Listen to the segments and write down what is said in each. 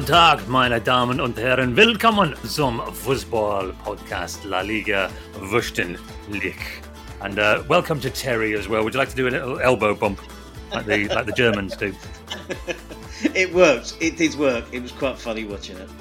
Guten Tag, meine Damen und Herren. Willkommen zum Fußball-Podcast La Liga Wöchentlich. And welcome to Terry as well. Would you like to do a little elbow bump like the Germans do? It worked. It did work. It was quite funny watching it.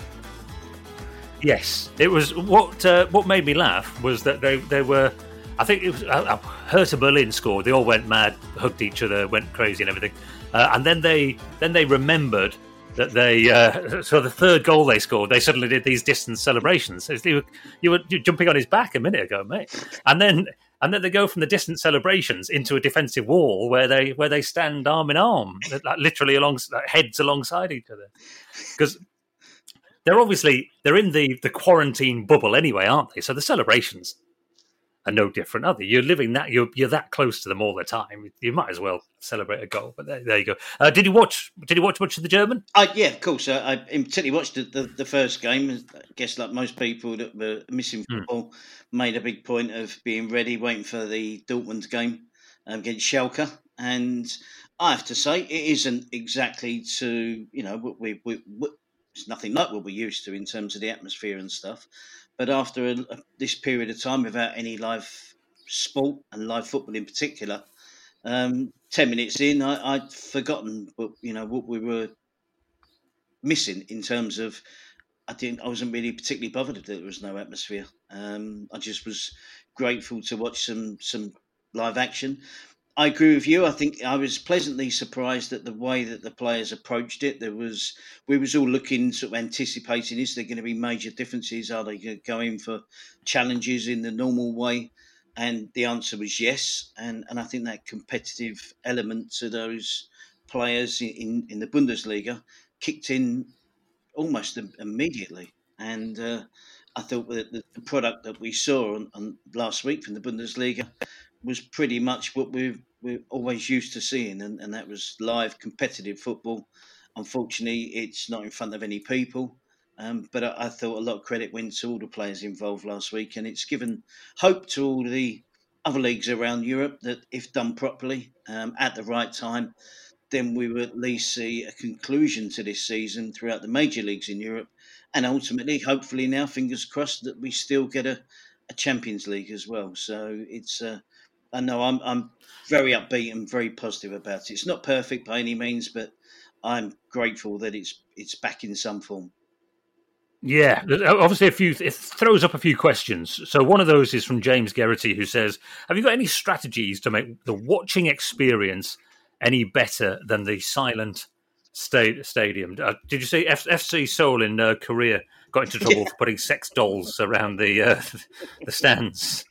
Yes, it was. What made me laugh was that they were. I think it was Hertha Berlin scored. They all went mad, hugged each other, went crazy, and everything. And then they remembered that so the third goal they scored, they suddenly did these distance celebrations. You were jumping on his back a minute ago, mate. And then they go from the distant celebrations into a defensive wall where they stand arm in arm, like literally heads alongside each other, because they're in the quarantine bubble anyway, aren't they? So the celebrations are no different, are they? You're living that you're that close to them all the time. You might as well celebrate a goal. But there you go. Did you watch much of the German? Yeah, of course. I particularly watched the first game. I guess like most people that were missing football, made a big point of being ready, waiting for the Dortmund game against Schalke. And I have to say, it isn't exactly to what it's nothing like what we're used to in terms of the atmosphere and stuff. But after this period of time without any live sport and live football in particular, 10 minutes in, I'd forgotten what we were missing in terms of. I wasn't really particularly bothered that there was no atmosphere. I just was grateful to watch some live action. I agree with you. I think I was pleasantly surprised at the way that the players approached it. We was all looking, sort of anticipating, is there going to be major differences? Are they going to go in for challenges in the normal way? And the answer was yes. And I think that competitive element to those players in the Bundesliga kicked in almost immediately. And I thought that the product that we saw on last week from the Bundesliga was pretty much what we're always used to seeing, and that was live competitive football. Unfortunately, it's not in front of any people, but I thought a lot of credit went to all the players involved last week, and it's given hope to all the other leagues around Europe that if done properly at the right time, then we will at least see a conclusion to this season throughout the major leagues in Europe, and ultimately, hopefully now, fingers crossed, that we still get a Champions League as well. So it's I know I'm very upbeat and very positive about it. It's not perfect by any means, but I'm grateful that it's back in some form. Yeah, obviously it throws up a few questions. So one of those is from James Geraghty, who says, have you got any strategies to make the watching experience any better than the silent stadium? Did you say FC Seoul in Korea got into trouble for putting sex dolls around the stands?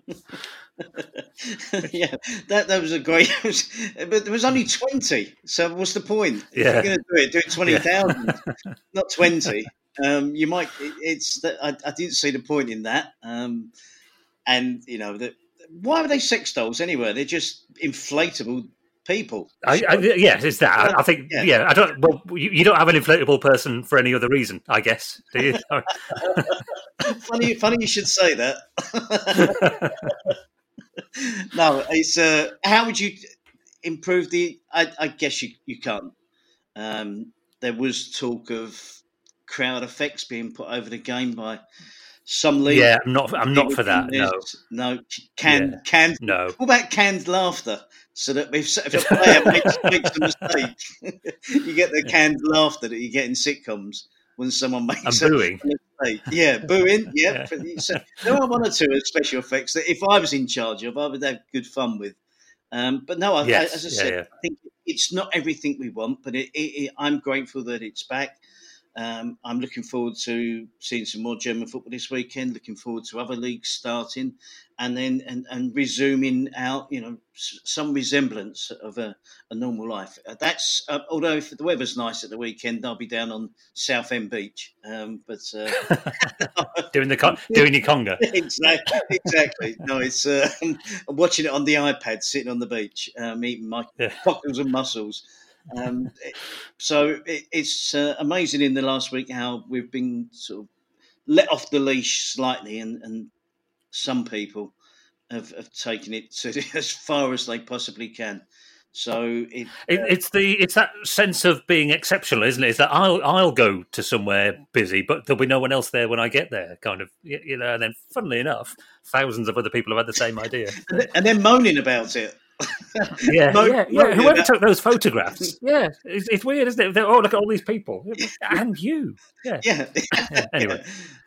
Yeah, that was a great. But there was only 20, so what's the point? If Yeah. you're going to do it 20,000, not 20. You might. It's that I didn't see the point in that. And why were they sex dolls anyway? They're just inflatable people. It's that. I think. Yeah, I don't. Well, you don't have an inflatable person for any other reason, I guess. Do you? Funny you should say that. No, it's how would you improve the? I guess you can't. There was talk of crowd effects being put over the game by some leagues. Yeah, I'm not for that. No, canned. No. What about canned laughter? So that if a player makes a mistake, you get the canned laughter that you get in sitcoms when someone makes a mistake. Yeah, booing. Yeah. So there are one or two special effects that if I was in charge of, I would have good fun with. But no, as I said, I think it's not everything we want, but I'm grateful that it's back. I'm looking forward to seeing some more German football this weekend. Looking forward to other leagues starting, and then and resuming out, some resemblance of a normal life. That's although if the weather's nice at the weekend, I'll be down on Southend Beach. But doing your conga. Exactly. No, it's I'm watching it on the iPad, sitting on the beach, eating my cockles and mussels. So it's amazing in the last week how we've been sort of let off the leash slightly, and some people have taken it to as far as they possibly can. So it's that sense of being exceptional, isn't it? It's that I'll go to somewhere busy, but there'll be no one else there when I get there, kind of. And then, funnily enough, thousands of other people have had the same idea, and then moaning about it. Yeah. Whoever took those photographs, it's weird, isn't it? Look at all these people, and you, yeah. Anyway.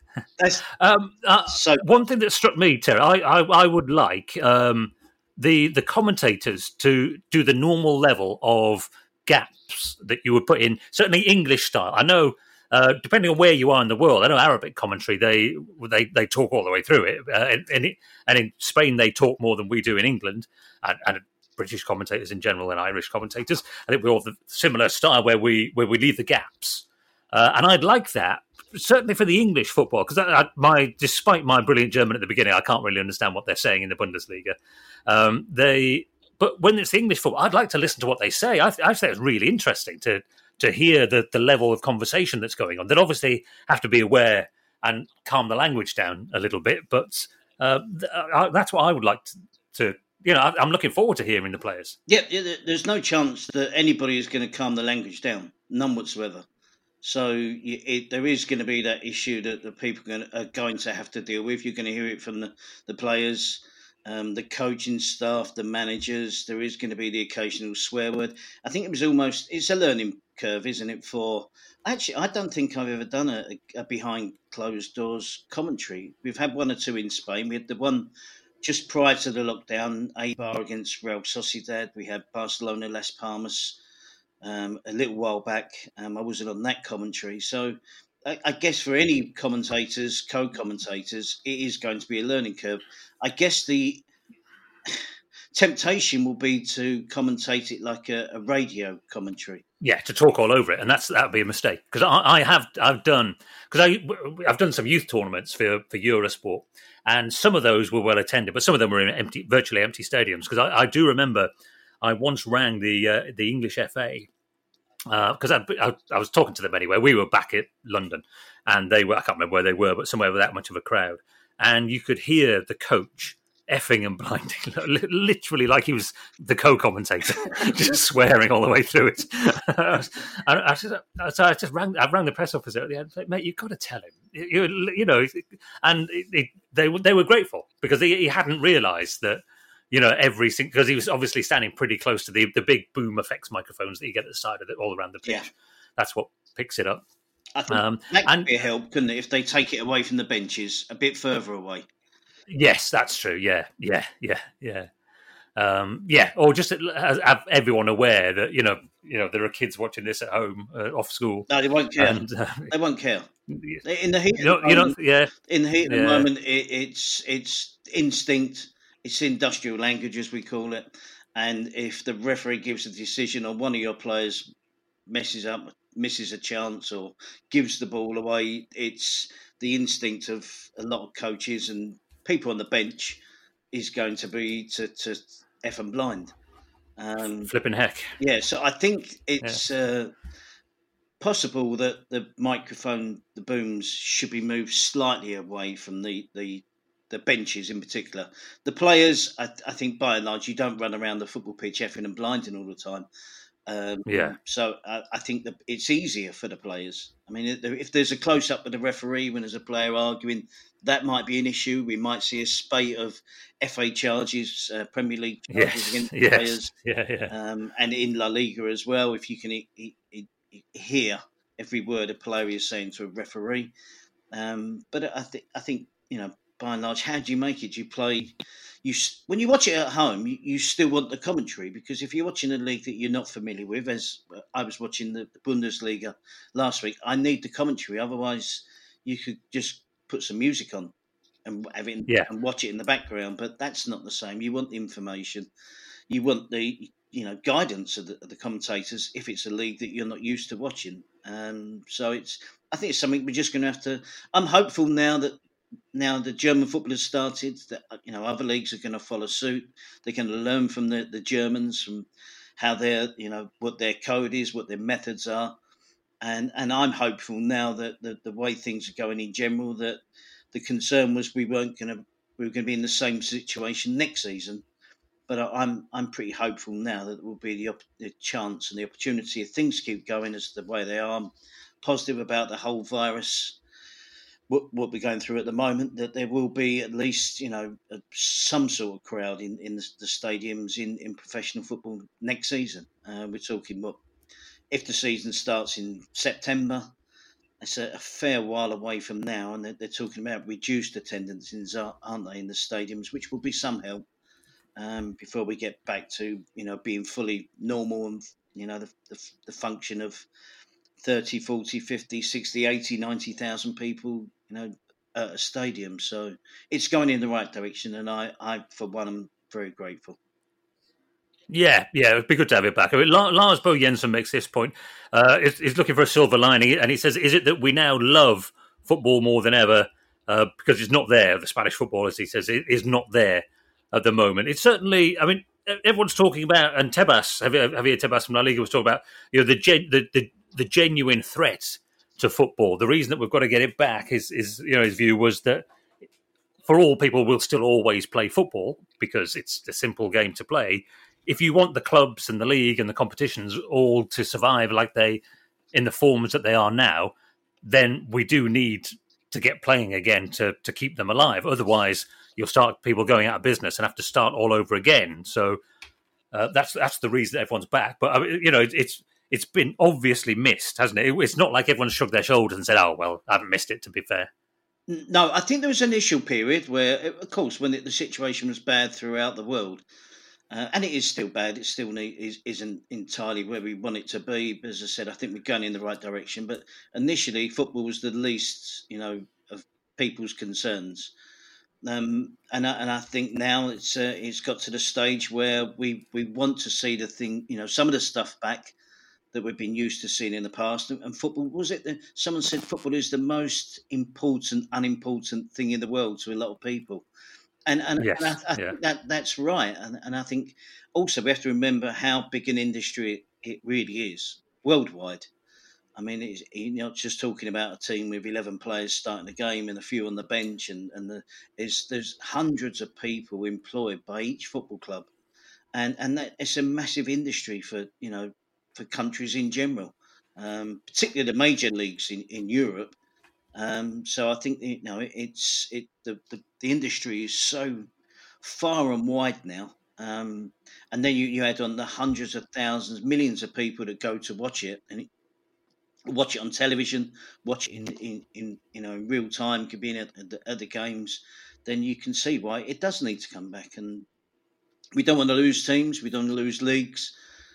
So one thing that struck me, Terry, I would like the commentators to do the normal level of gaps that you would put in, certainly English style. I know, depending on where you are in the world, I know Arabic commentary, they talk all the way through it. And in Spain, they talk more than we do in England, and British commentators in general and Irish commentators. I think we all have the similar style where we leave the gaps. And I'd like that, certainly for the English football, because despite my brilliant German at the beginning, I can't really understand what they're saying in the Bundesliga. But when it's the English football, I'd like to listen to what they say. I think it's really interesting to hear the level of conversation that's going on. They'd obviously have to be aware and calm the language down a little bit, but that's what I would like to I'm looking forward to hearing the players. Yeah, there's no chance that anybody is going to calm the language down, none whatsoever. So there is going to be that issue that the people are going to have to deal with. You're going to hear it from the players, the coaching staff, the managers. There is going to be the occasional swear word. I think it's a learning curve, isn't it? Actually, I don't think I've ever done a behind closed doors commentary. We've had one or two in Spain. We had the one just prior to the lockdown, Eibar against Real Sociedad. We had Barcelona, Las Palmas. A little while back, I wasn't on that commentary. So I guess for any commentators, co-commentators, it is going to be a learning curve. I guess the temptation will be to commentate it like a radio commentary. Yeah, to talk all over it, and that would be a mistake, because I've done some youth tournaments for Eurosport, and some of those were well attended, but some of them were in virtually empty stadiums. Because I do remember I once rang the English FA. Because I was talking to them anyway. We were back at London, and I can't remember where they were, but somewhere with that much of a crowd. And you could hear the coach effing and blinding, literally like he was the co-commentator, just swearing all the way through it. I rang the press officer at the end, like, mate, you've got to tell him, and they were grateful, because he hadn't realised that. Because he was obviously standing pretty close to the big boom effects microphones that you get at the side of it, all around the pitch. Yeah. That's what picks it up. I think that could be a help, couldn't it, if they take it away from the benches, a bit further away? Yes, that's true. Yeah. Or just have everyone aware that there are kids watching this at home off school. No, they won't care. They won't care. In the heat of the moment, it's instinct. It's industrial language, as we call it. And if the referee gives a decision or one of your players messes up, misses a chance or gives the ball away, it's the instinct of a lot of coaches and people on the bench is going to be to F and blind. Flipping heck. Yeah, so I think it's possible that the microphone, the booms, should be moved slightly away from the benches in particular. The players, I think by and large, you don't run around the football pitch effing and blinding all the time. So I think that it's easier for the players. I mean, if there's a close-up with the referee when there's a player arguing, that might be an issue. We might see a spate of FA charges, Premier League charges against players. And in La Liga as well, if you can hear every word a player is saying to a referee. But I think by and large, how do you make it? When you watch it at home, you still want the commentary, because if you're watching a league that you're not familiar with, as I was watching the Bundesliga last week, I need the commentary. Otherwise, you could just put some music on and have it and watch it in the background. But that's not the same. You want the information. You want the guidance of the commentators if it's a league that you're not used to watching. So I think it's something we're just going to have to. I'm hopeful now the German football has started, that other leagues are going to follow suit. They're going to learn from the Germans, from how what their code is, what their methods are, and I'm hopeful now that the way things are going in general, that the concern was we were going to be in the same situation next season, But I'm pretty hopeful now that there will be the chance and the opportunity, if things keep going as the way they are. I'm positive about the whole virus, what we're going through at the moment, that there will be at least some sort of crowd in the stadiums in professional football next season. We're talking what, if the season starts in September, it's a fair while away from now, and they're talking about reduced attendances, aren't they, in the stadiums, which will be some help before we get back to being fully normal, and the function of 30, 40, 50, 60, 80, 90,000 people, at a stadium. So it's going in the right direction, and I for one, am very grateful. Yeah, it'd be good to have it back. I mean, Lars Bo Jensen makes this point. He's looking for a silver lining, and he says, is it that we now love football more than ever because it's not there? The Spanish football, as he says, it is not there at the moment. It's certainly, I mean, everyone's talking about, and Tebas, Javier Tebas from La Liga was talking about, the genuine threat to football. The reason that we've got to get it back is his view was that for all, people will still always play football because it's a simple game to play. If you want the clubs and the league and the competitions all to survive like they, in the forms that they are now, then we do need to get playing again to keep them alive. Otherwise, you'll start people going out of business and have to start all over again. So that's the reason everyone's back. But it's been obviously missed, hasn't it? It's not like everyone shrugged their shoulders and said, "Oh well, I haven't missed it." To be fair. No, I think there was an initial period where, of course, when the situation was bad throughout the world. And it is still bad. It still isn't entirely where we want it to be. But as I said, I think we're going in the right direction. But initially, football was the least, of people's concerns. And I think now it's got to the stage where we want to see the thing, some of the stuff back that we've been used to seeing in the past. And football, was it someone said football is the most important, unimportant thing in the world to a lot of people. And Yes, I think that's right. And I think also we have to remember how big an industry it really is worldwide. I mean, you're not just talking about a team with 11 players starting the game and a few on the bench, there's hundreds of people employed by each football club, and that it's a massive industry for countries in general, particularly the major leagues in Europe. So I think the industry is so far and wide now, and then you add on the hundreds of thousands, millions of people that go to watch it and watch it on television, watch it in real time, could be in at the games. Then you can see why it does need to come back, and we don't want to lose teams, we don't want to lose leagues.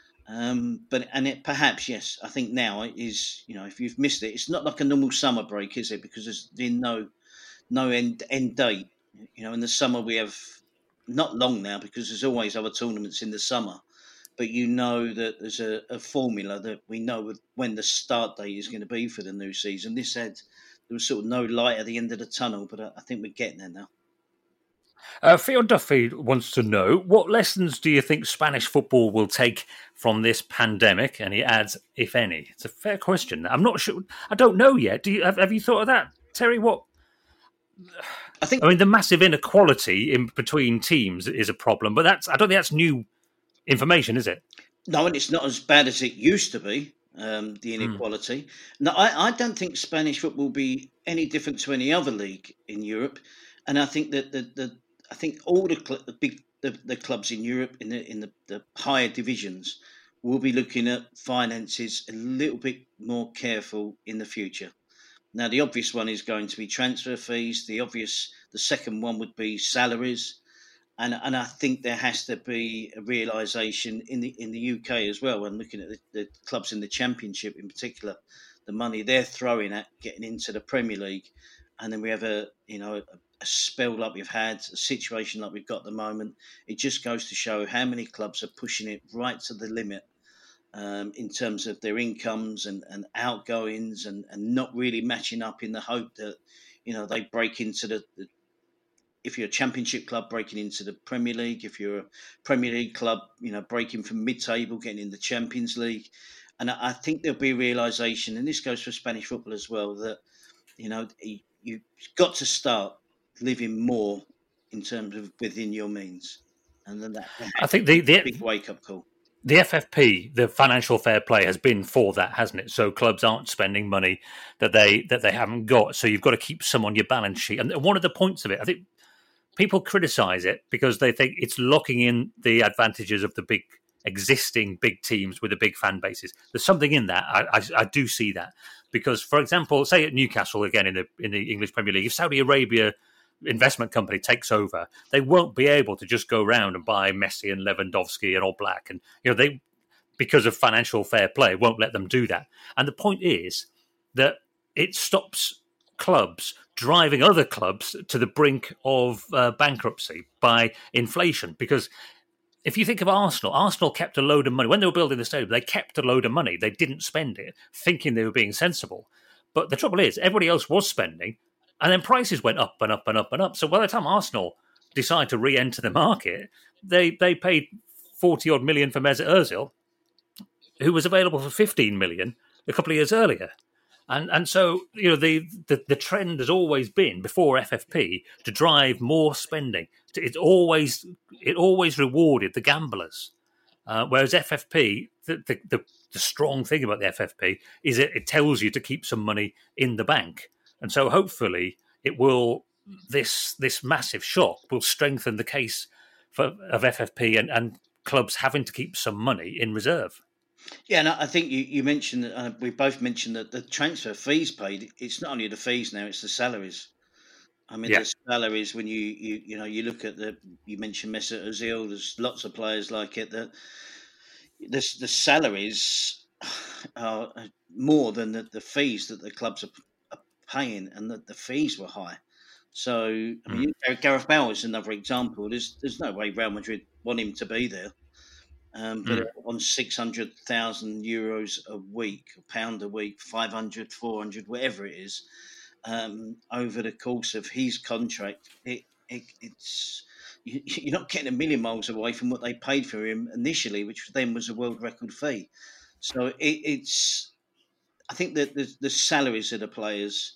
Perhaps, yes, I think now it is. If you've missed it, it's not like a normal summer break, is it? Because there's been no end date. In the summer we have not long now because there's always other tournaments in the summer. But that there's a formula that we know when the start date is going to be for the new season. There was sort of no light at the end of the tunnel, but I think we're getting there now. Theo Duffy wants to know, what lessons do you think Spanish football will take from this pandemic? And he adds, if any. It's a fair question. I'm not sure. I don't know yet. Have you thought of that, Terry? What? I mean, the massive inequality in between teams is a problem, but I don't think that's new information, is it? No, and it's not as bad as it used to be. The inequality. No, I don't think Spanish football will be any different to any other league in Europe, and I think that I think all the clubs in Europe in the higher divisions will be looking at finances a little bit more careful in the future. Now, the obvious one is going to be transfer fees. The second one would be salaries, and I think there has to be a realisation in the UK as well. And looking at the clubs in the Championship in particular, the money they're throwing at getting into the Premier League, and then we have a spell like we've had, a situation like we've got at the moment. It just goes to show how many clubs are pushing it right to the limit in terms of their incomes and outgoings, and not really matching up in the hope that they break into if you're a Championship club breaking into the Premier League, if you're a Premier League club breaking from mid-table getting in the Champions League. And I think there'll be a realisation, and this goes for Spanish football as well, that you've got to start living more in terms of within your means. and then that I think big wake up call. The FFP, the financial fair play, has been for that, hasn't it? So clubs aren't spending money that they haven't got. So you've got to keep some on your balance sheet. And one of the points of it, I think people criticise it because they think it's locking in the advantages of the big existing big teams with the big fan bases. There's something in that. I do see that because, for example, say at Newcastle again in the English Premier League, if Saudi Arabia investment company takes over, they won't be able to just go around and buy Messi and Lewandowski and Oblak, and they, because of financial fair play, won't let them do that. And the point is that it stops clubs driving other clubs to the brink of bankruptcy by inflation. Because if you think of Arsenal kept a load of money when they were building the stadium. They kept a load of money. They didn't spend it, thinking they were being sensible. But the trouble is, everybody else was spending. And then prices went up and up and up and up. So by the time Arsenal decided to re-enter the market, they paid 40-odd million for Mesut Ozil, who was available for 15 million a couple of years earlier. And so, the trend has always been, before FFP, to drive more spending. It always rewarded the gamblers. Whereas FFP, the strong thing about the FFP is it tells you to keep some money in the bank. And so hopefully this massive shock will strengthen the case of FFP and clubs having to keep some money in reserve. Yeah, and I think you mentioned, we both mentioned that the transfer fees paid, it's not only the fees now, it's the salaries. I mean, the salaries, when you look at you mentioned Mesut Ozil, there's lots of players like it, that the salaries are more than the fees that the clubs are paying, and that the fees were high. So, I mean, Gareth Bale is another example. There's no way Real Madrid want him to be there. But on 600,000 euros a week, a pound a week, 500, 400, whatever it is, over the course of his contract, it's you're not getting a million miles away from what they paid for him initially, which then was a world record fee. So I think that the salaries of the players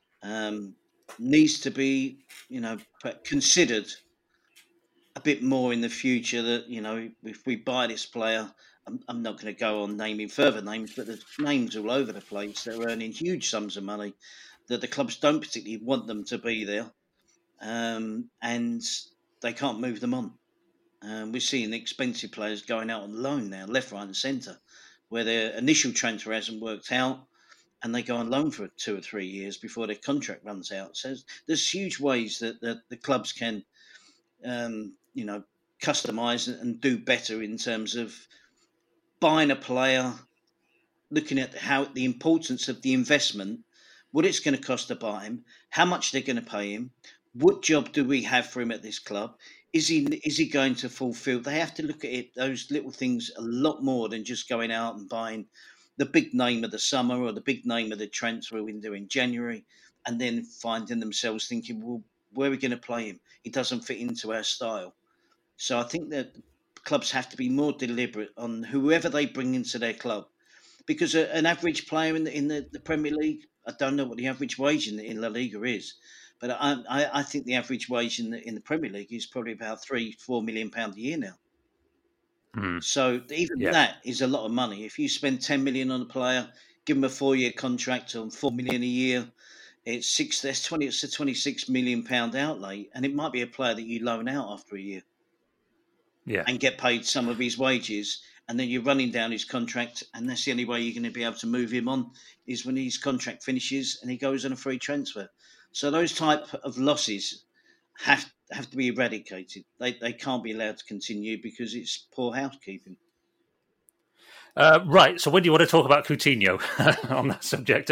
needs to be, considered a bit more in the future. That if we buy this player, I'm not going to go on naming further names, but there's names all over the place that are earning huge sums of money that the clubs don't particularly want them to be there, and they can't move them on. We're seeing expensive players going out on loan now, left, right, and centre, where their initial transfer hasn't worked out, and they go on loan for 2 or 3 years before their contract runs out. So there's huge ways that the clubs can customise and do better in terms of buying a player, looking at how the importance of the investment, what it's going to cost to buy him, how much they're going to pay him, what job do we have for him at this club? Is he going to fulfil? They have to look at it, those little things, a lot more than just going out and buying the big name of the summer or the big name of the transfer window in January, and then finding themselves thinking, well, where are we going to play him? He doesn't fit into our style. So I think that clubs have to be more deliberate on whoever they bring into their club, because an average player in the Premier League, I don't know what the average wage in La Liga is, but I think the average wage in the Premier League is probably about £3-4 million a year now. So even that is a lot of money. If you spend 10 million on a player, give him a 4-year contract on 4 million a year, it's a 26 million pound outlay, and it might be a player that you loan out after a year, and get paid some of his wages, and then you're running down his contract, and that's the only way you're going to be able to move him on is when his contract finishes and he goes on a free transfer. So those type of losses have to be eradicated. They can't be allowed to continue because it's poor housekeeping. Right. So when do you want to talk about Coutinho on that subject?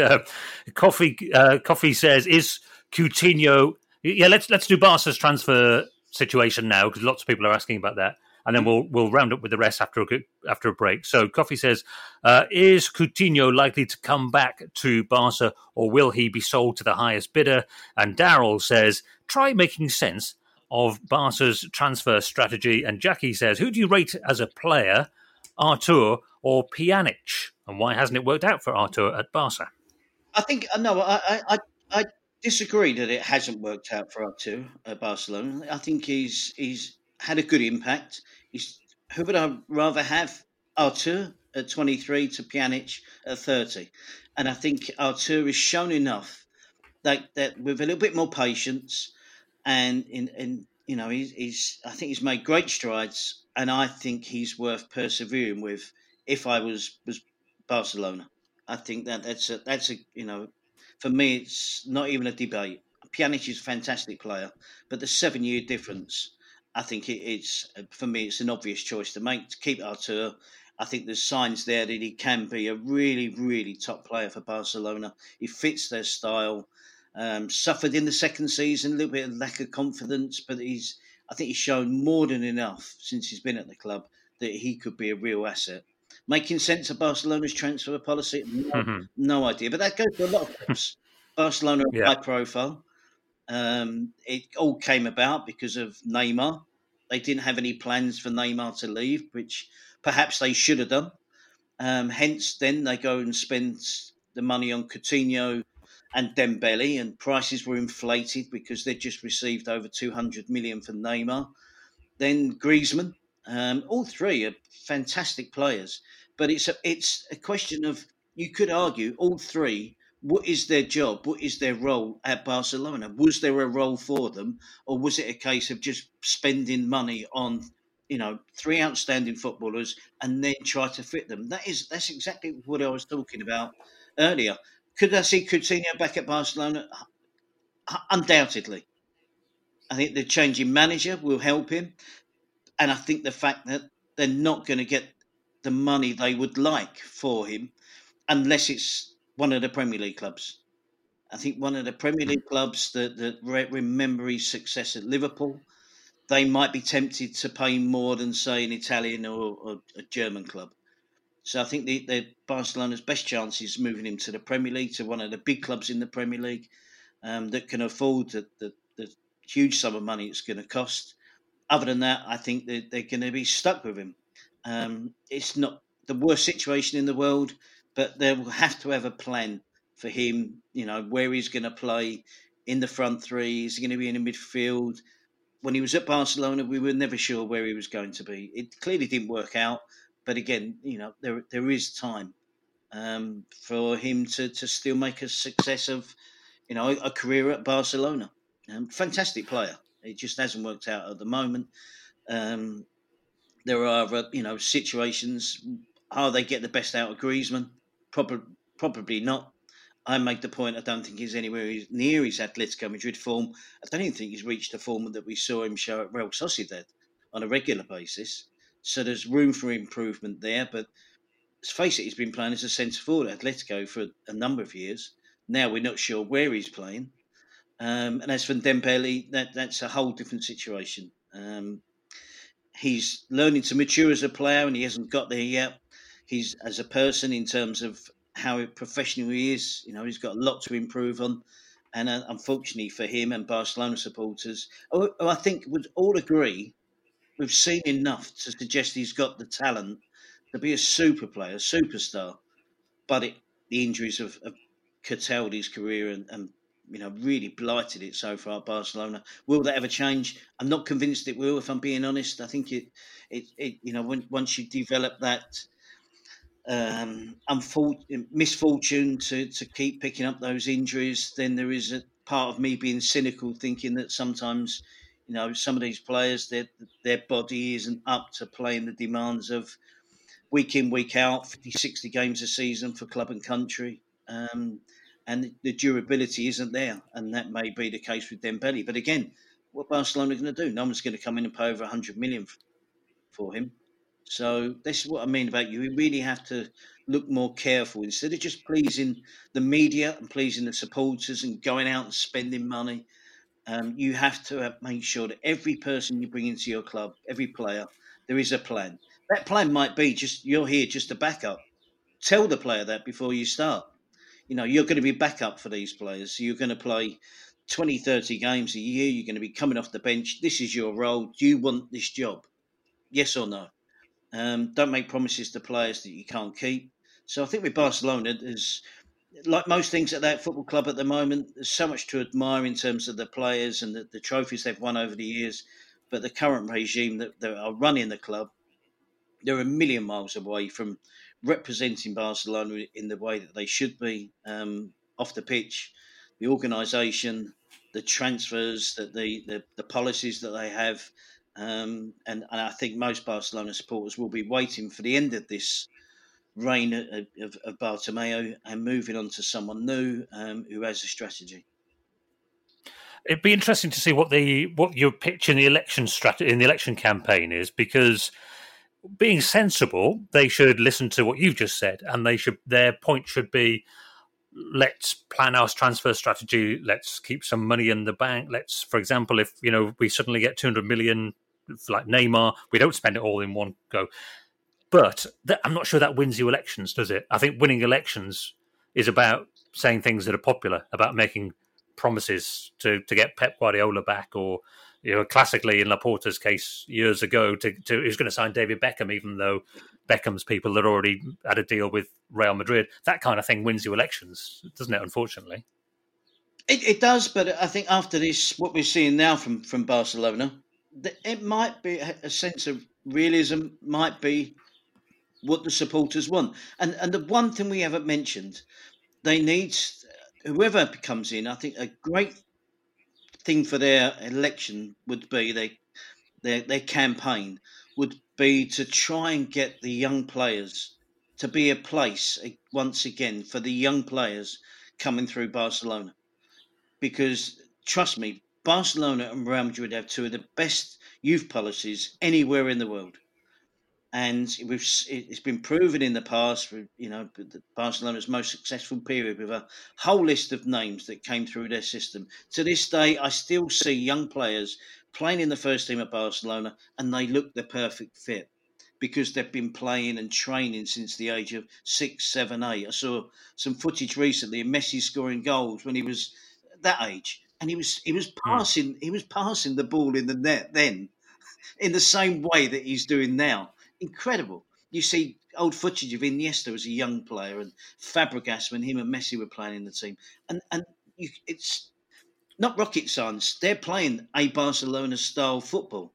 Coffee says, is Coutinho... Yeah, let's do Barca's transfer situation now, because lots of people are asking about that. And then we'll round up with the rest after a break. So Coffee says, is Coutinho likely to come back to Barca, or will he be sold to the highest bidder? And Daryl says, try making sense of Barca's transfer strategy. And Jackie says, who do you rate as a player, Artur or Pjanic? And why hasn't it worked out for Artur at Barca? I think, no, I disagree that it hasn't worked out for Artur at Barcelona. I think he's had a good impact. Who would I rather have? Artur at 23 to Pjanic at 30. And I think Artur has shown enough that with a little bit more patience and I think he's made great strides, and I think he's worth persevering with. If I was Barcelona, I think that's a for me it's not even a debate. Pjanic is a fantastic player, but the 7 year difference, I think it's for me it's an obvious choice to make to keep Artur. I think there's signs there that he can be a really, really top player for Barcelona. He fits their style. Suffered in the second season, a little bit of lack of confidence, but I think he's shown more than enough since he's been at the club that he could be a real asset. Making sense of Barcelona's transfer policy? No idea, but that goes to a lot of clubs. Barcelona are high profile. It all came about because of Neymar. They didn't have any plans for Neymar to leave, which perhaps they should have done. Hence, then they go and spend the money on Coutinho and Dembele, and prices were inflated because they'd just received over 200 million for Neymar. Then Griezmann. All three are fantastic players, but it's a question of, you could argue all three. What is their job? What is their role at Barcelona? Was there a role for them, or was it a case of just spending money on three outstanding footballers and then try to fit them? That's exactly what I was talking about earlier. Could I see Coutinho back at Barcelona? Undoubtedly. I think the changing manager will help him. And I think the fact that they're not going to get the money they would like for him unless it's one of the Premier League clubs. I think one of the Premier League clubs that remember his success at Liverpool, they might be tempted to pay more than, say, an Italian or a German club. So I think Barcelona's best chance is moving him to the Premier League, to one of the big clubs in the Premier League that can afford the huge sum of money it's going to cost. Other than that, I think they're going to be stuck with him. It's not the worst situation in the world, but they will have to have a plan for him, where he's going to play in the front three. Is he going to be in the midfield? When he was at Barcelona, we were never sure where he was going to be. It clearly didn't work out. But again, there is time for him to still make a success of, a career at Barcelona. Fantastic player. It just hasn't worked out at the moment. There are, situations. Are they get the best out of Griezmann? Probably not. I make the point. I don't think he's anywhere near his Atletico Madrid form. I don't even think he's reached the form that we saw him show at Real Sociedad on a regular basis. So there's room for improvement there. But let's face it, he's been playing as a centre forward at Atletico for a number of years. Now we're not sure where he's playing. And as for Dembele, that's a whole different situation. He's learning to mature as a player, and he hasn't got there yet. He's, as a person, in terms of how professional he is, he's got a lot to improve on. And unfortunately for him and Barcelona supporters, I think would all agree, we've seen enough to suggest he's got the talent to be a super player, a superstar. But the injuries have curtailed his career and really blighted it so far at Barcelona. Will that ever change? I'm not convinced it will, if I'm being honest. I think once you develop that misfortune to keep picking up those injuries, then there is a part of me being cynical, thinking that sometimes, some of these players, their body isn't up to playing the demands of week in, week out, 50, 60 games a season for club and country. And the durability isn't there. And that may be the case with Dembele. But again, what Barcelona are going to do? No one's going to come in and pay over 100 million for him. So this is what I mean about you really have to look more careful. Instead of just pleasing the media and pleasing the supporters and going out and spending money, you have to make sure that every person you bring into your club, every player, there is a plan. That plan might be just you're here just to back up. Tell the player that before you start. You're going to be backup for these players. So you're going to play 20, 30 games a year. You're going to be coming off the bench. This is your role. Do you want this job? Yes or no? Don't make promises to players that you can't keep. So I think with Barcelona, there's, like most things at that football club at the moment, there's so much to admire in terms of the players and the trophies they've won over the years. but the current regime that are running the club, they're a million miles away from representing Barcelona in the way that they should be off the pitch, the organisation, the transfers, that the policies that they have, and I think most Barcelona supporters will be waiting for the end of this reign of Bartomeu and moving on to someone new who has a strategy. It'd be interesting to see what your pitch in the election strategy in the election campaign is, because being sensible, they should listen to what you've just said, and their point should be, let's plan our transfer strategy. Let's keep some money in the bank. Let's, for example, if we suddenly get 200 million, like Neymar, we don't spend it all in one go. But I'm not sure that wins you elections, does it? I think winning elections is about saying things that are popular, about making promises to get Pep Guardiola back, or classically in Laporta's case years ago, to who's going to sign David Beckham, even though Beckham's people had already had a deal with Real Madrid. That kind of thing wins you elections, doesn't it? Unfortunately, it does. But I think after this, what we're seeing now from Barcelona, it might be a sense of realism, might be what the supporters want. And the one thing we haven't mentioned, they need, whoever comes in, I think a great thing for their election would be, their campaign would be to try and get the young players to be a place once again for the young players coming through Barcelona. Because trust me, Barcelona and Real Madrid have two of the best youth policies anywhere in the world. And it's been proven in the past, Barcelona's most successful period, with a whole list of names that came through their system. To this day, I still see young players playing in the first team at Barcelona, and they look the perfect fit because they've been playing and training since the age of 6, 7, 8. I saw some footage recently of Messi scoring goals when he was that age, and he was passing the ball in the net then, in the same way that he's doing now. Incredible. You see old footage of Iniesta as a young player, and Fabregas when him and Messi were playing in the team. And it's not rocket science. They're playing a Barcelona-style football.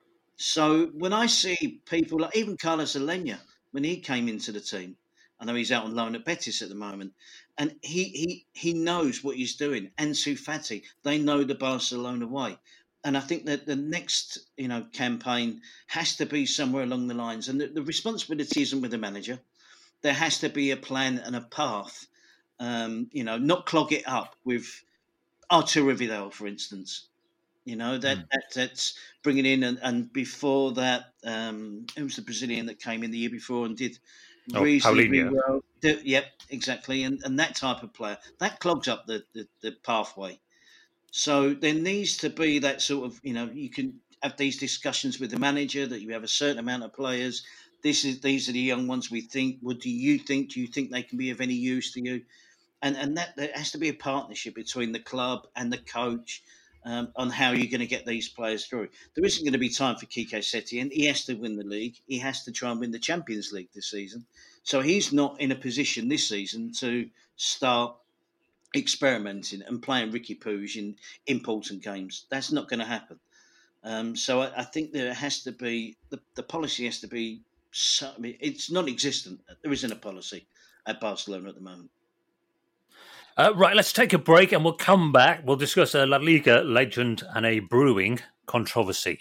So when I see people like even Carlos Aleñá, when he came into the team, I know he's out on loan at Betis at the moment, and he knows what he's doing. Ansu Fati, they know the Barcelona way. And I think that the next, campaign has to be somewhere along the lines. And the responsibility isn't with the manager. There has to be a plan and a path. Not clog it up with Arturo Vidal, for instance. That's bringing in, and before that, who was the Brazilian that came in the year before and did reasonably well? Yep, exactly. And that type of player that clogs up the pathway. So there needs to be that sort of, you can have these discussions with the manager that you have a certain amount of players. These are the young ones we think. What do you think? Do you think they can be of any use to you? And that there has to be a partnership between the club and the coach on how you're going to get these players through. There isn't going to be time for Quique Setien. He has to win the league. He has to try and win the Champions League this season. So he's not in a position this season to start experimenting and playing Ricky Puig in important games. That's not going to happen. So I think there has to be, the policy has to be, it's non-existent. There isn't a policy at Barcelona at the moment. Right, let's take a break and we'll come back. We'll discuss a La Liga legend and a brewing controversy.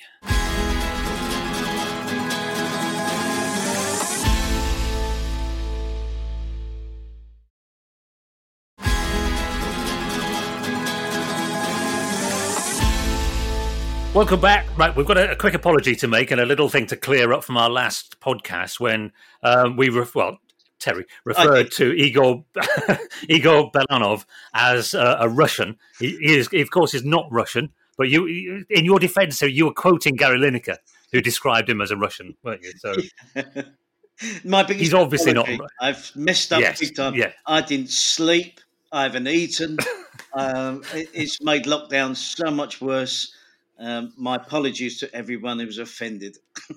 Welcome back. Right, we've got a quick apology to make and a little thing to clear up from our last podcast when Terry referred to Igor Belanov as a Russian. He of course, is not Russian. But you, in your defence, so you were quoting Gary Lineker, who described him as a Russian, weren't you? So my biggest he's obviously not. I've messed up big time. Yeah. I didn't sleep. I haven't eaten. It's made lockdown so much worse. My apologies to everyone who was offended.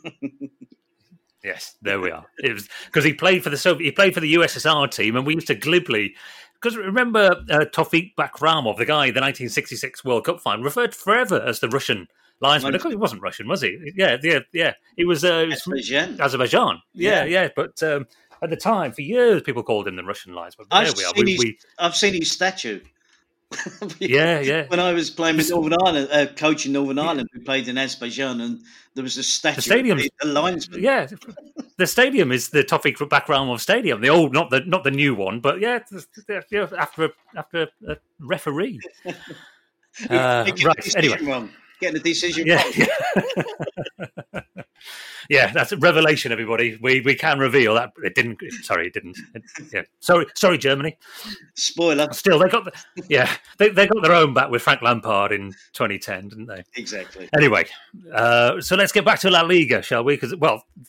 Yes, there we are. It was because he played for the USSR team, and we used to glibly. Because remember Tofik Bakramov, the guy, the 1966 World Cup final, referred forever as the Russian linesman. He wasn't Russian, was he? Yeah. He was Azerbaijan. Yeah. But at the time, for years, people called him the Russian linesman. But I've seen his statue. Yeah. When I was playing with Northern Ireland, coaching Northern Ireland, we played in Azerbaijan, and there was a statue. The stadium, the linesman. Yeah, the stadium is the Tofik Bakramov Stadium, the old, not the new one, but after a referee. Right. Anyway, wrong. Getting the decision wrong. Yeah, that's a revelation, everybody. We can reveal that it didn't. Sorry, it didn't. Yeah, sorry, Germany. Spoiler. Still, they got they got their own back with Frank Lampard in 2010, didn't they? Exactly. Anyway, so let's get back to La Liga, shall we? Because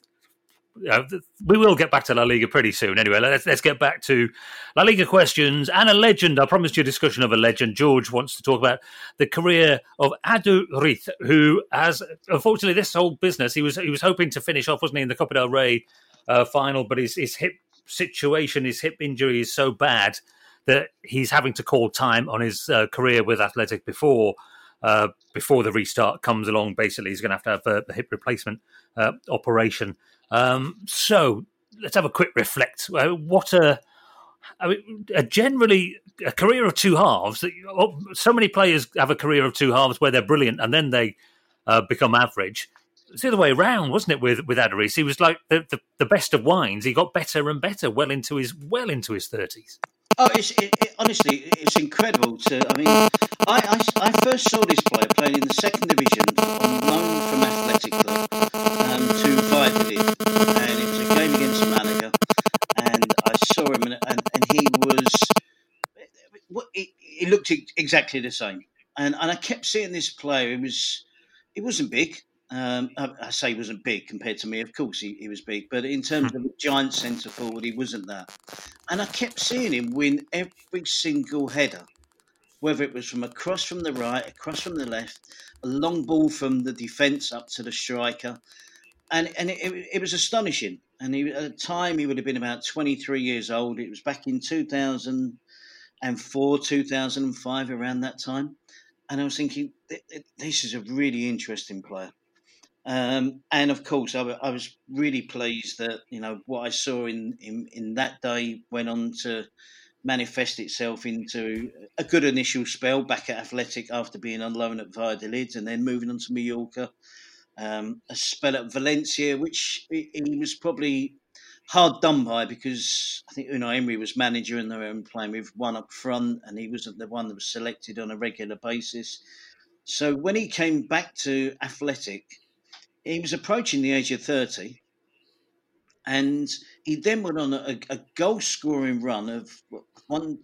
we will get back to La Liga pretty soon. Anyway, let's get back to La Liga questions and a legend. I promised you a discussion of a legend. George wants to talk about the career of Adu Rith, who has, unfortunately, this whole business, he was hoping to finish off, wasn't he, in the Copa del Rey final, but his hip situation, his hip injury is so bad that he's having to call time on his career with Athletic before the restart comes along. Basically, he's going to have a hip replacement operation. So let's have a quick reflect. Generally a career of two halves. So many players have a career of two halves where they're brilliant and then they become average. It's the other way around, wasn't it? With Aduriz, he was like the best of wines. He got better and better well into his 30s. Oh, honestly, it's incredible. I first saw this player playing in the second division on loan from Athletic Club to Valladolid, and it was a game against Malaga, and I saw him, and he looked exactly the same, and I kept seeing this player. He wasn't big. I say he wasn't big compared to me. Of course, he was big, but in terms of a giant centre forward, he wasn't that. And I kept seeing him win every single header, whether it was from across from the right, across from the left, a long ball from the defence up to the striker, and it was astonishing. And at the time, he would have been about 23 years old. It was back in 2004, 2005, around that time. And I was thinking, this is a really interesting player. And of course, I was really pleased that what I saw in that day went on to manifest itself into a good initial spell back at Athletic after being on loan at Valladolid and then moving on to Mallorca. A spell at Valencia, which he was probably hard done by because I think Unai Emery was manager and they were playing with one up front and he wasn't the one that was selected on a regular basis. So when he came back to Athletic, he was approaching the age of 30 and he then went on a goal-scoring run of I'm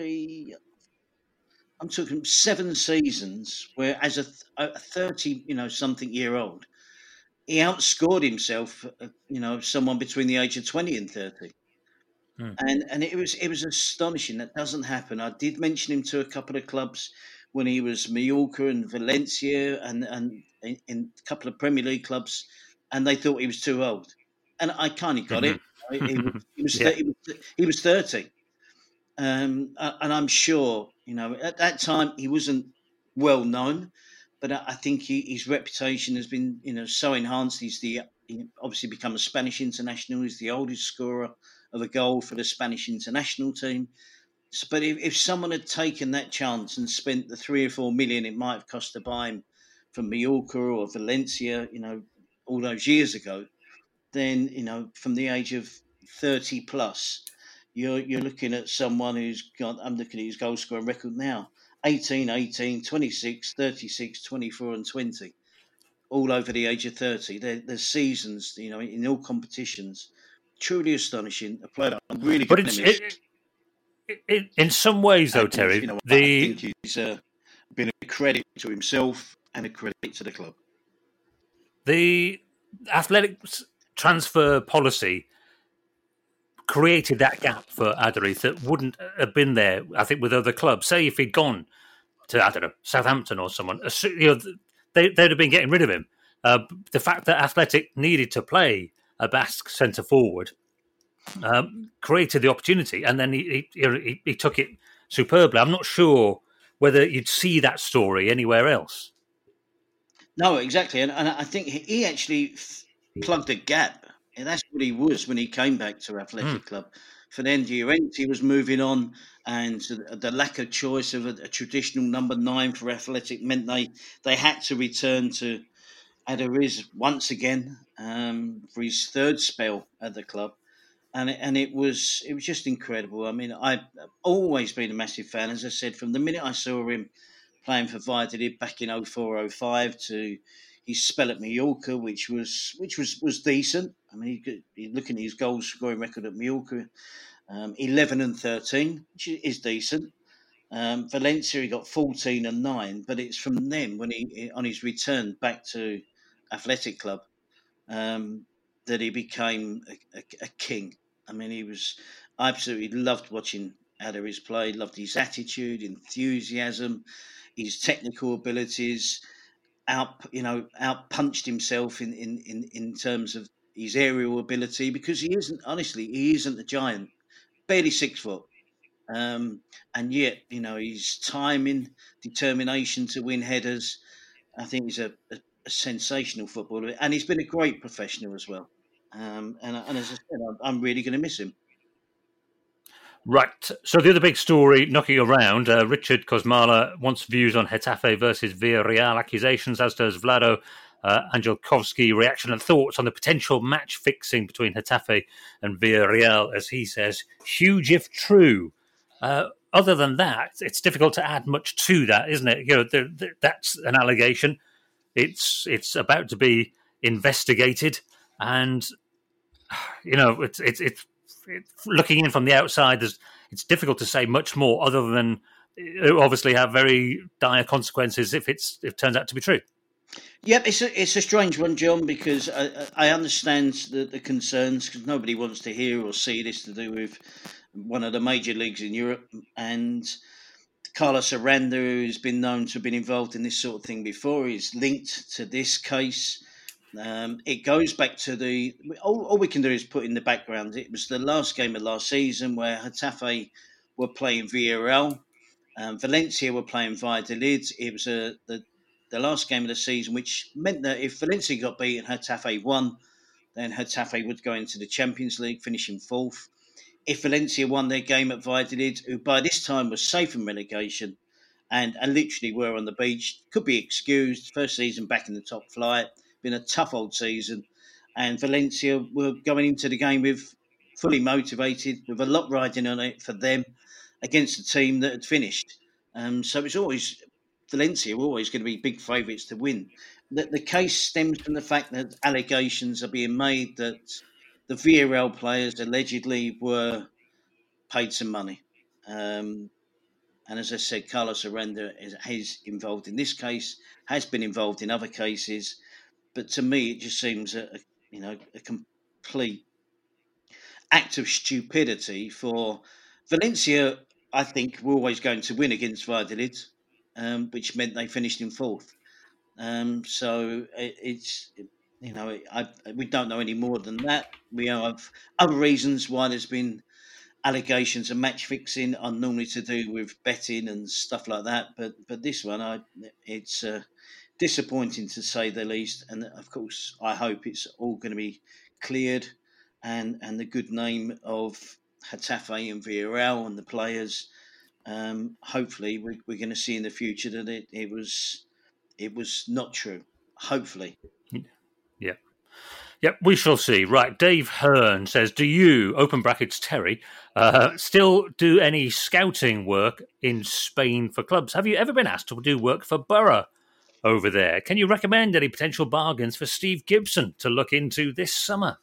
talking 7 seasons where as a 30-something-year-old, he outscored himself, someone between the age of 20 and 30. And it was astonishing. That doesn't happen. I did mention him to a couple of clubs when he was Mallorca and Valencia and in a couple of Premier League clubs, and they thought he was too old. And I kind of got it. He was 30. And I'm sure, at that time he wasn't well known, but I think his reputation has been, so enhanced. He obviously become a Spanish international. He's the oldest scorer of a goal for the Spanish international team. But if someone had taken that chance and spent the 3 or 4 million it might have cost to buy him from Mallorca or Valencia, all those years ago, then, from the age of 30 plus, you're looking at someone who's got, I'm looking at his goal scoring record now, 18, 26, 36, 24 and 20, all over the age of 30. There's seasons, in all competitions. Truly astonishing. A player I'm really good at. In some ways, though, Terry, I think he's been a credit to himself and a credit to the club. The Athletics transfer policy created that gap for Aduriz that wouldn't have been there, I think, with other clubs. Say if he'd gone to, Southampton or someone, they'd have been getting rid of him. The fact that Athletic needed to play a Basque centre forward created the opportunity, and then he took it superbly. I'm not sure whether you'd see that story anywhere else. No, exactly, and I think he actually plugged a gap, and that's what he was when he came back to Mm. Athletic Club. For the end he was moving on, and the lack of choice of a traditional number 9 for Athletic meant they had to return to Aduriz once again for his third spell at the club, and it was just incredible. I mean, I've always been a massive fan, as I said, from the minute I saw him playing for Valladolid back in 0405 to his spell at Mallorca, which was decent. I mean, looking at his goal scoring record at Mallorca, 11 and 13, which is decent. Valencia, he got 14 and 9, but it's from them when he on his return back to Athletic Club um, that he became a king. I mean, I absolutely loved watching Adder's play, loved his attitude, enthusiasm, his technical abilities, out punched himself in terms of his aerial ability because he isn't a giant, barely 6 foot. And yet, his timing, determination to win headers, I think he's a sensational footballer, and he's been a great professional as well. And as I said, I'm really going to miss him. Right. So the other big story knocking around, Richard Kosmala wants views on Getafe versus Villarreal accusations, as does Vlado Angelkovsky. Reaction and thoughts on the potential match fixing between Getafe and Villarreal, as he says, huge if true. Other than that, it's difficult to add much to that, isn't it? That's an allegation. It's about to be investigated, and it's looking in from the outside. It's difficult to say much more other than it obviously have very dire consequences if it turns out to be true. Yep, it's a strange one, John, because I understand the concerns because nobody wants to hear or see this to do with one of the major leagues in Europe. And Carlos Aranda, who's been known to have been involved in this sort of thing before, is linked to this case. It goes back to all we can do is put in the background. It was the last game of last season where Getafe were playing Villarreal, Valencia were playing Valladolid. It was the last game of the season, which meant that if Valencia got beaten, Getafe won, then Getafe would go into the Champions League, finishing fourth. If Valencia won their game at Valladolid, who by this time was safe from relegation, and literally were on the beach, could be excused. First season back in the top flight, been a tough old season, and Valencia were going into the game with fully motivated, with a lot riding on it for them against a team that had finished. So it's always Valencia were always going to be big favourites to win. The case stems from the fact that allegations are being made that the VRL players allegedly were paid some money. And as I said, Carlos Aranda is involved in this case, has been involved in other cases, but to me, it just seems a complete act of stupidity for Valencia. I think were always going to win against Valladolid, which meant they finished in fourth. So we don't know any more than that. We have other reasons why there's been allegations of match fixing are normally to do with betting and stuff like that. But this one, it's disappointing to say the least. And of course, I hope it's all going to be cleared, and the good name of Getafe and Villarreal and the players. Hopefully, we're going to see in the future that it was not true. Hopefully. Yeah. Yep, we shall see. Right, Dave Hearn says, do you, open brackets Terry, still do any scouting work in Spain for clubs? Have you ever been asked to do work for Borough over there? Can you recommend any potential bargains for Steve Gibson to look into this summer?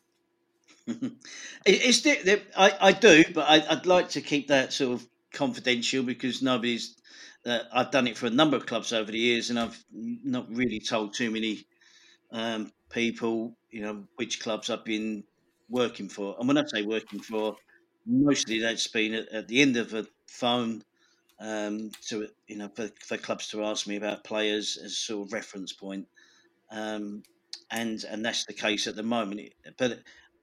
I do, but I'd like to keep that sort of confidential because nobody's. I've done it for a number of clubs over the years, and I've not really told too many people, which clubs I've been working for. And when I say working for, mostly that's been at the end of a phone for clubs to ask me about players as sort of reference point. And that's the case at the moment. But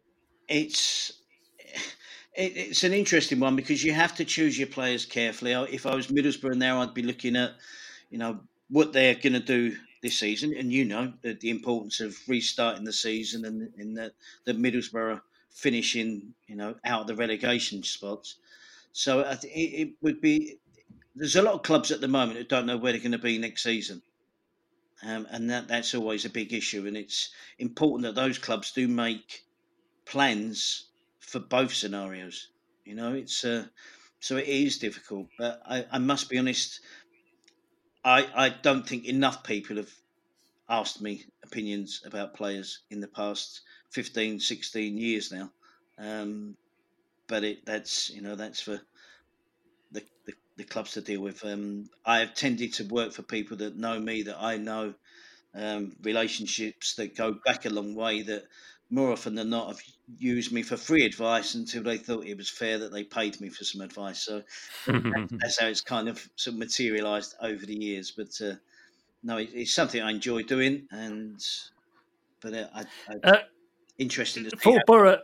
it's an interesting one because you have to choose your players carefully. If I was Middlesbrough now, I'd be looking at, what they're going to do this season, and the importance of restarting the season and in that Middlesbrough finishing out of the relegation spots. So it would be. There's a lot of clubs at the moment who don't know where they're going to be next season, and that's always a big issue. And it's important that those clubs do make plans for both scenarios. It's so it is difficult. But I must be honest. I don't think enough people have asked me opinions about players in the past 15, 16 years now. But that's for the clubs to deal with. I have tended to work for people that know me, that I know, relationships that go back a long way, that more often than not have used me for free advice until they thought it was fair that they paid me for some advice. So that's how it's kind of sort of materialised over the years. But no, it's something I enjoy doing, but interesting to see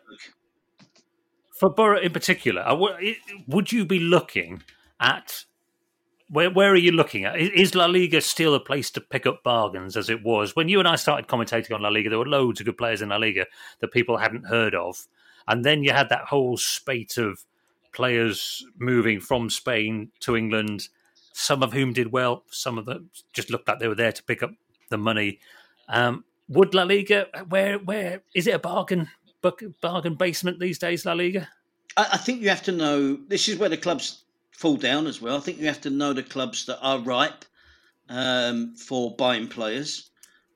for Borough in particular. Would you be looking at where are you looking at? Is La Liga still a place to pick up bargains as it was when you and I started commentating on La Liga? There were loads of good players in La Liga that people hadn't heard of, and then you had that whole spate of players moving from Spain to England. Some of whom did well, some of them just looked like they were there to pick up the money. Would La Liga, where is it a bargain basement these days, La Liga? I think you have to know, this is where the clubs fall down as well. I think you have to know the clubs that are ripe for buying players.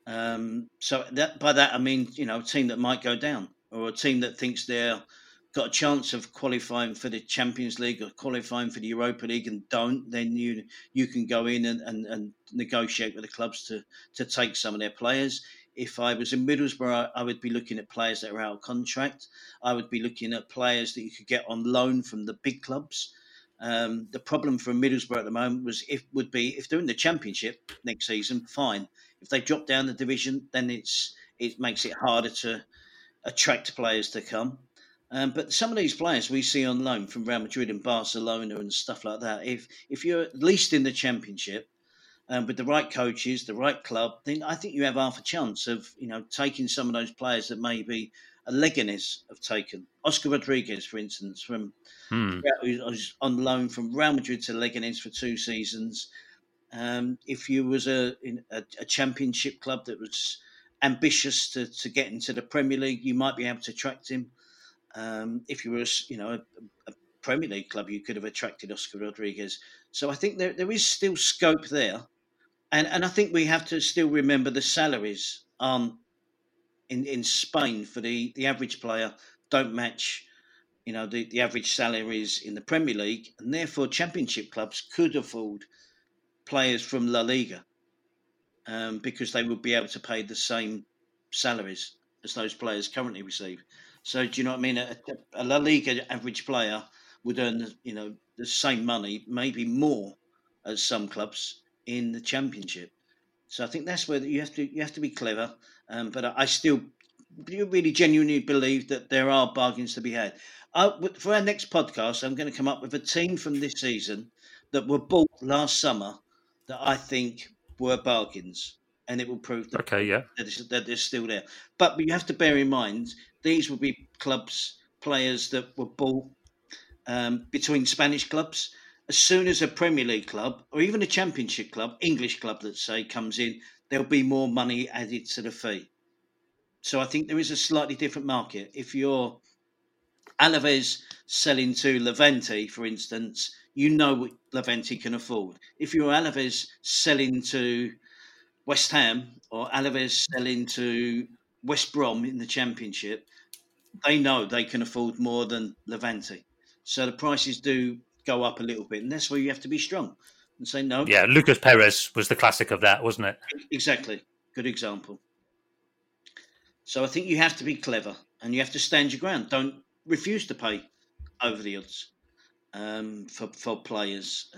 So by that I mean, a team that might go down, or a team that thinks they're got a chance of qualifying for the Champions League or qualifying for the Europa League and don't, then you can go in and negotiate with the clubs to take some of their players. If I was in Middlesbrough, I would be looking at players that are out of contract. I would be looking at players that you could get on loan from the big clubs. The problem for Middlesbrough at the moment would be if they're in the Championship next season, fine. If they drop down the division, then it makes it harder to attract players to come. But some of these players we see on loan from Real Madrid and Barcelona and stuff like that, if you're at least in the Championship, with the right coaches, the right club, then I think you have half a chance of taking some of those players that maybe a Leganés have taken. Oscar Rodriguez, for instance, who was on loan from Real Madrid to Leganés for 2 seasons. If you was a Championship club that was ambitious to get into the Premier League, you might be able to attract him. If you were, a Premier League club, you could have attracted Oscar Rodriguez. So I think there is still scope there, and I think we have to still remember the salaries in Spain for the average player don't match, the average salaries in the Premier League, and therefore Championship clubs could afford players from La Liga because they would be able to pay the same salaries as those players currently receive. So do you know what I mean? A La Liga average player would earn, the same money, maybe more, as some clubs in the Championship. So I think that's where you have to be clever. But I still really genuinely believe that there are bargains to be had. For our next podcast, I'm going to come up with a team from this season that were bought last summer that I think were bargains. And it will prove that, that they're still there. But you have to bear in mind, these will be players that were bought between Spanish clubs. As soon as a Premier League club, or even a Championship club, English club, let's say, comes in, there'll be more money added to the fee. So I think there is a slightly different market. If you're Alaves selling to Levante, for instance, what Levante can afford. If you're Alaves selling to West Ham or Alaves selling to West Brom in the Championship, they know they can afford more than Levante. So the prices do go up a little bit, and that's where you have to be strong and say no. Yeah, Lucas Perez was the classic of that, wasn't it? Exactly. Good example. So I think you have to be clever and you have to stand your ground. Don't refuse to pay over the odds for players.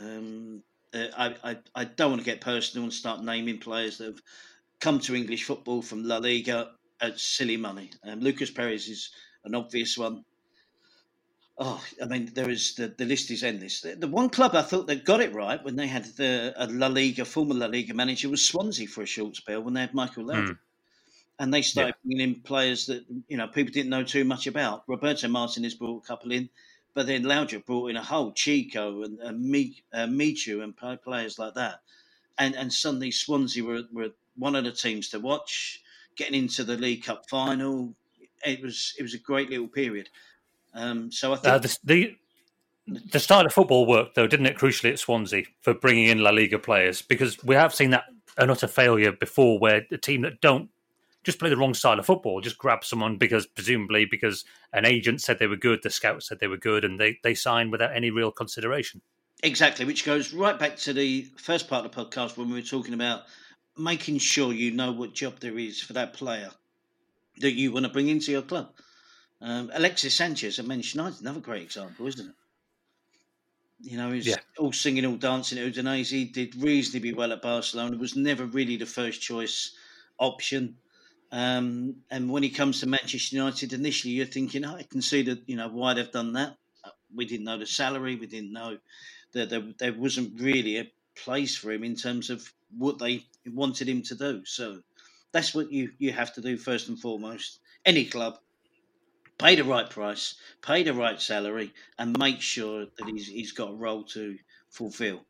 I don't want to get personal and start naming players that have come to English football from La Liga at silly money. Lucas Perez is an obvious one. Oh, I mean, there is the list is endless. The one club I thought that got it right when they had a La Liga, former La Liga manager was Swansea for a short spell when they had Michael Laudrup. And they started bringing in players that, people didn't know too much about. Roberto Martinez brought a couple in, but then Laudrup brought in a whole Chico and Michu and players like that. And suddenly Swansea were one of the teams to watch, getting into the League Cup final. It was a great little period. So I think the style of football worked, though, didn't it? Crucially at Swansea for bringing in La Liga players, because we have seen that an utter failure before, where a team that don't just play the wrong style of football, just grab someone because an agent said they were good, the scouts said they were good, and they sign without any real consideration. Exactly, which goes right back to the first part of the podcast when we were talking about making sure you know what job there is for that player that you want to bring into your club. Alexis Sanchez at Manchester United, another great example, isn't it? He's all singing, all dancing at Udinese, did reasonably well at Barcelona, was never really the first choice option. And when he comes to Manchester United, initially you're thinking, I can see that, why they've done that. We didn't know the salary. We didn't know that there wasn't really a place for him in terms of what they wanted him to do. So that's what you have to do first and foremost. Any club, pay the right price, pay the right salary, and make sure that he's got a role to fulfil.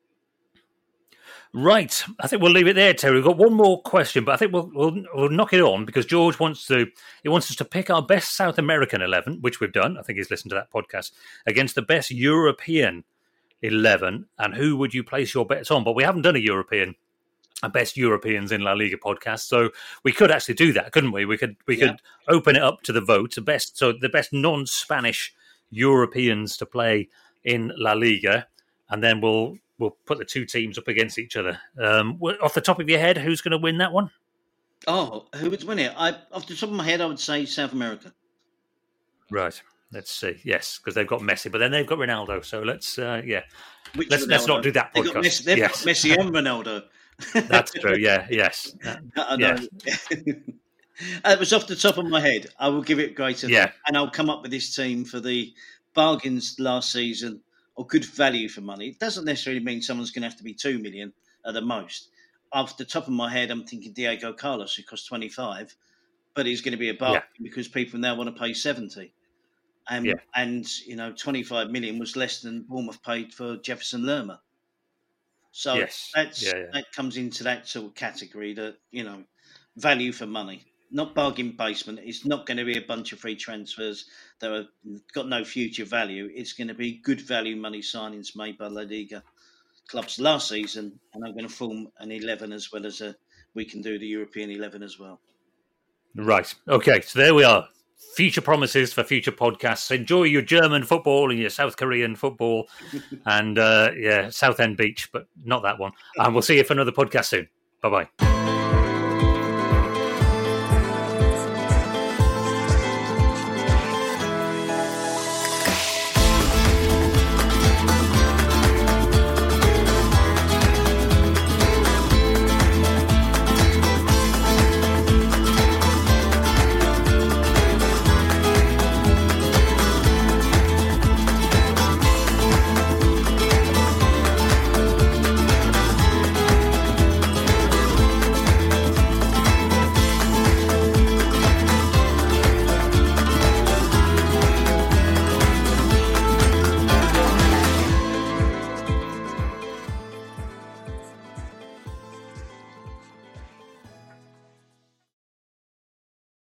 Right, I think we'll leave it there, Terry. We've got one more question, but I think we'll knock it on, because George wants us to pick our best South American 11, which we've done. I think he's listened to that podcast, against the best European 11, and who would you place your bets on? But we haven't done a best Europeans in La Liga podcast, so we could actually do that, couldn't we? We could open it up to the vote, the best non-Spanish Europeans to play in La Liga, and then we'll put the two teams up against each other. Off the top of your head, who's going to win that one? Oh, who would win it? Off the top of my head, I would say South America. Right. Let's see. Yes, because they've got Messi, but then they've got Ronaldo. So let's let's not do that podcast. They've got Messi and Ronaldo. That's true. Yeah. Yes. I know. It was off the top of my head. I will give it greater. Yeah. And I'll come up with this team for the bargains last season, or good value for money. It doesn't necessarily mean someone's going to have to be 2 million at the most. Off the top of my head, I'm thinking Diego Carlos, who costs 25, but he's going to be a bargain because people now want to pay 70. And 25 million was less than Bournemouth paid for Jefferson Lerma. So that comes into that sort of category, that, value for money. Not bargain basement. It's not going to be a bunch of free transfers that have got no future value. It's going to be good value money signings made by La Liga clubs last season, and I'm going to form an 11 as well as we can do the European 11 as well. Right. Okay. So there we are. Future promises for future podcasts. Enjoy your German football and your South Korean football and Southend Beach, but not that one. And we'll see you for another podcast soon. Bye-bye.